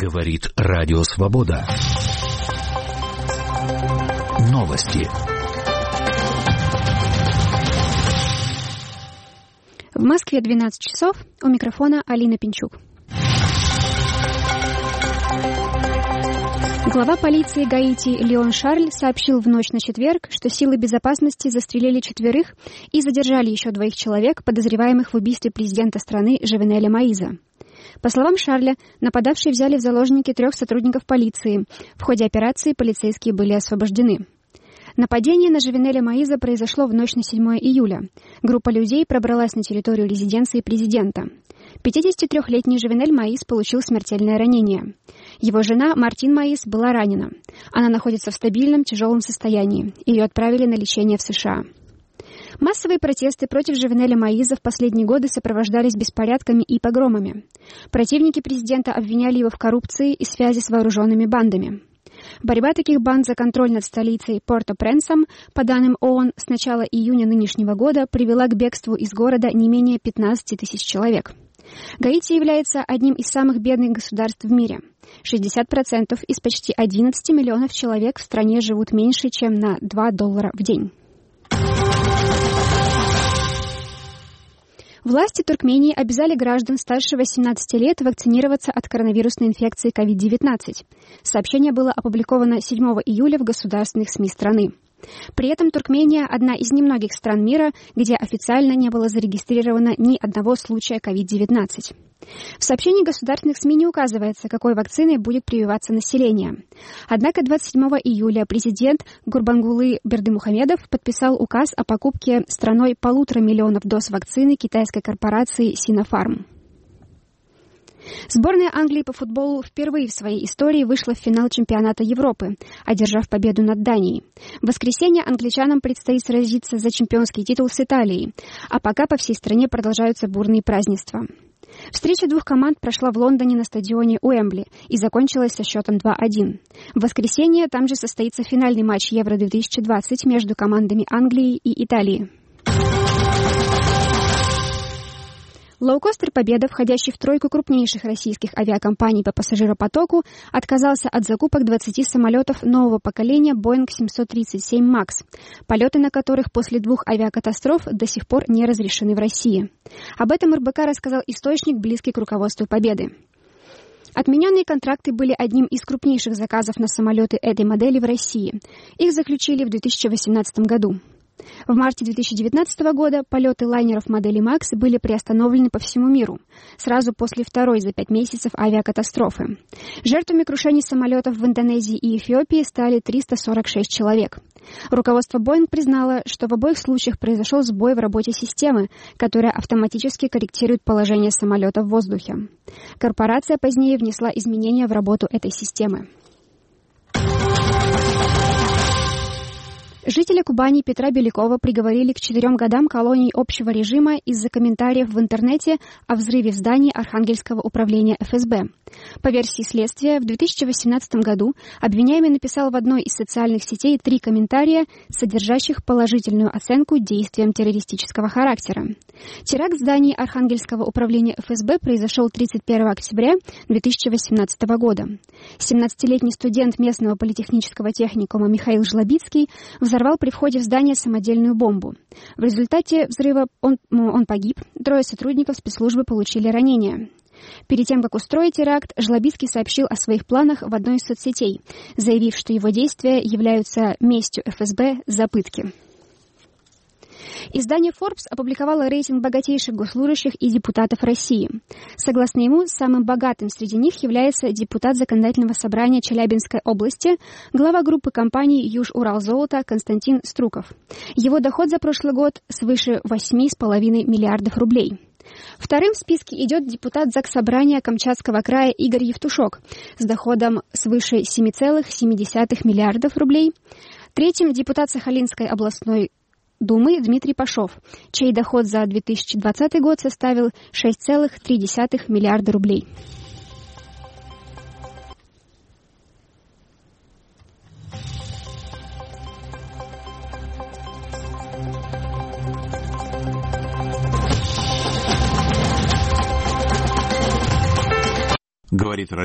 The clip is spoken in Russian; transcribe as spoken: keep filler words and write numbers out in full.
Говорит Радио Свобода. Новости. В Москве двенадцать часов. У микрофона Алина Пинчук. Глава полиции Гаити Леон Шарль сообщил в ночь на четверг, что силы безопасности застрелили четверых и задержали еще двоих человек, подозреваемых в убийстве президента страны Жовенеля Моиза. По словам Шарля, нападавшие взяли в заложники трех сотрудников полиции. В ходе операции полицейские были освобождены. Нападение на Жовенеля Моиза произошло в ночь на седьмое июля. Группа людей пробралась на территорию резиденции президента. пятидесятитрёхлетний Жовенель Моиз получил смертельное ранение. Его жена Мартин Моиз была ранена. Она находится в стабильном тяжелом состоянии. Ее отправили на лечение в США. Массовые протесты против Жовенеля Моиза в последние годы сопровождались беспорядками и погромами. Противники президента обвиняли его в коррупции и связи с вооруженными бандами. Борьба таких банд за контроль над столицей Порто-Пренсом, по данным ООН, с начала июня нынешнего года привела к бегству из города не менее пятнадцати тысяч человек. Гаити является одним из самых бедных государств в мире. шестьдесят процентов из почти одиннадцати миллионов человек в стране живут меньше, чем на два доллара в день. Власти Туркмении обязали граждан старше восемнадцати лет вакцинироваться от коронавирусной инфекции ковид девятнадцать. Сообщение было опубликовано седьмого июля в государственных СМИ страны. При этом Туркмения – одна из немногих стран мира, где официально не было зарегистрировано ни одного случая ковид девятнадцать. В сообщении государственных СМИ не указывается, какой вакциной будет прививаться население. Однако двадцать седьмого июля президент Гурбангулы Бердымухамедов подписал указ о покупке страной полутора миллионов доз вакцины китайской корпорации Sinopharm. Сборная Англии по футболу впервые в своей истории вышла в финал чемпионата Европы, одержав победу над Данией. В воскресенье англичанам предстоит сразиться за чемпионский титул с Италией, а пока по всей стране продолжаются бурные празднества. Встреча двух команд прошла в Лондоне на стадионе Уэмбли и закончилась со счетом два один. В воскресенье там же состоится финальный матч Евро две тысячи двадцать между командами Англии и Италии. Лоукостер «Победа», входящий в тройку крупнейших российских авиакомпаний по пассажиропотоку, отказался от закупок двадцати самолетов нового поколения Боинг семьсот тридцать семь макс, полеты на которых после двух авиакатастроф до сих пор не разрешены в России. Об этом эр бэ ка рассказал источник, близкий к руководству «Победы». Отмененные контракты были одним из крупнейших заказов на самолеты этой модели в России. Их заключили в две тысячи восемнадцатом году. В марте две тысячи девятнадцатого года полеты лайнеров модели макс были приостановлены по всему миру, сразу после второй за пять месяцев авиакатастрофы. Жертвами крушений самолетов в Индонезии и Эфиопии стали триста сорок шесть человек. Руководство Боинг признало, что в обоих случаях произошел сбой в работе системы, которая автоматически корректирует положение самолета в воздухе. Корпорация позднее внесла изменения в работу этой системы. Жителя Кубани Петра Белякова приговорили к четырем годам колонии общего режима из-за комментариев в интернете о взрыве в здании Архангельского управления эф эс бэ. По версии следствия, в две тысячи восемнадцатом году обвиняемый написал в одной из социальных сетей три комментария, содержащих положительную оценку действиям террористического характера. Теракт в здании Архангельского управления эф эс бэ произошел тридцать первого октября две тысячи восемнадцатого года. семнадцатилетний студент местного политехнического техникума Михаил Жлобицкий взорвал при входе в здание самодельную бомбу. В результате взрыва он, он погиб, трое сотрудников спецслужбы получили ранения. Перед тем, как устроить теракт, Жлобицкий сообщил о своих планах в одной из соцсетей, заявив, что его действия являются местью эф эс бэ за пытки. Издание Forbes опубликовало рейтинг богатейших госслужащих и депутатов России. Согласно ему, самым богатым среди них является депутат Законодательного собрания Челябинской области, глава группы компаний «Юж-Урал-Золото» Константин Струков. Его доход за прошлый год свыше восемь с половиной миллиардов рублей. Вторым в списке идет депутат Заксобрания Камчатского края Игорь Евтушок с доходом свыше семь целых семь десятых миллиардов рублей. Третьим депутат Сахалинской областной Думы Дмитрий Пашов, чей доход за две тысячи двадцатый год составил шесть целых три десятых миллиарда рублей. Говорит